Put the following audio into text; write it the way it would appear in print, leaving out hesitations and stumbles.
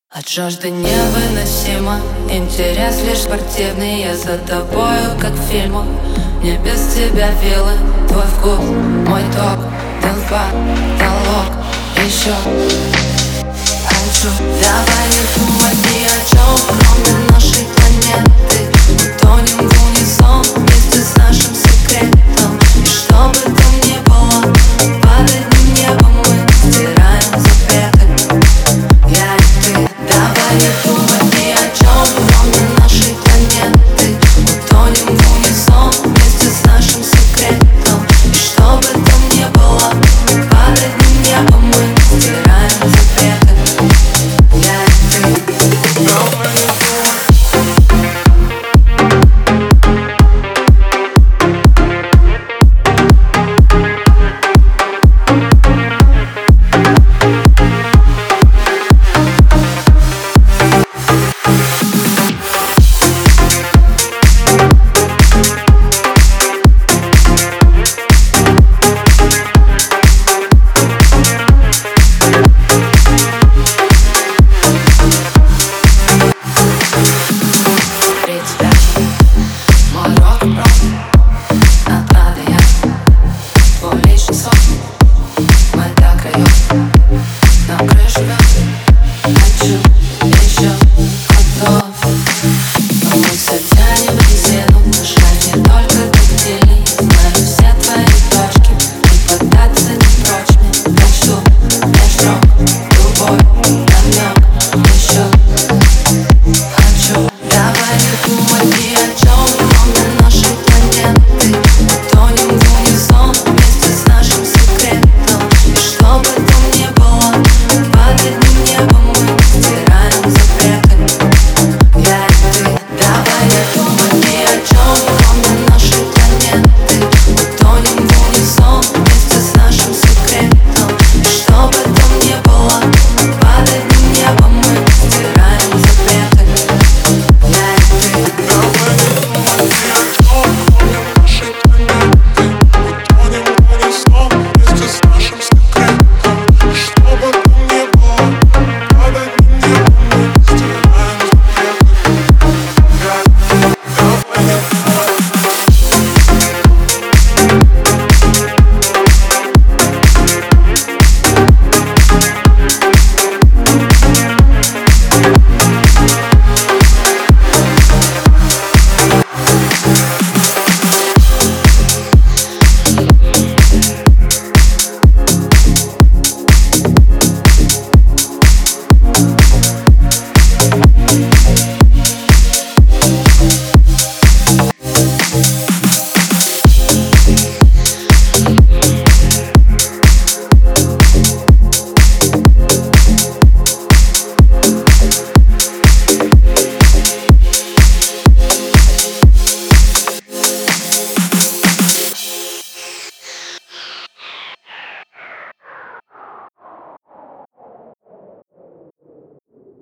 От жажды невыносимо, интерес лишь спортивный. Я за тобою, как в фильмах, мне без тебя вилы. Твой вкус, мой ток, толпа, толок, еще хочу. Давай не думать ни о чем, кроме нашей планеты. Утонем в унисон вместе с нашим секретом. И что бы там ни было, под одним небом мы стираем запреты. Я и ты. Давай не думать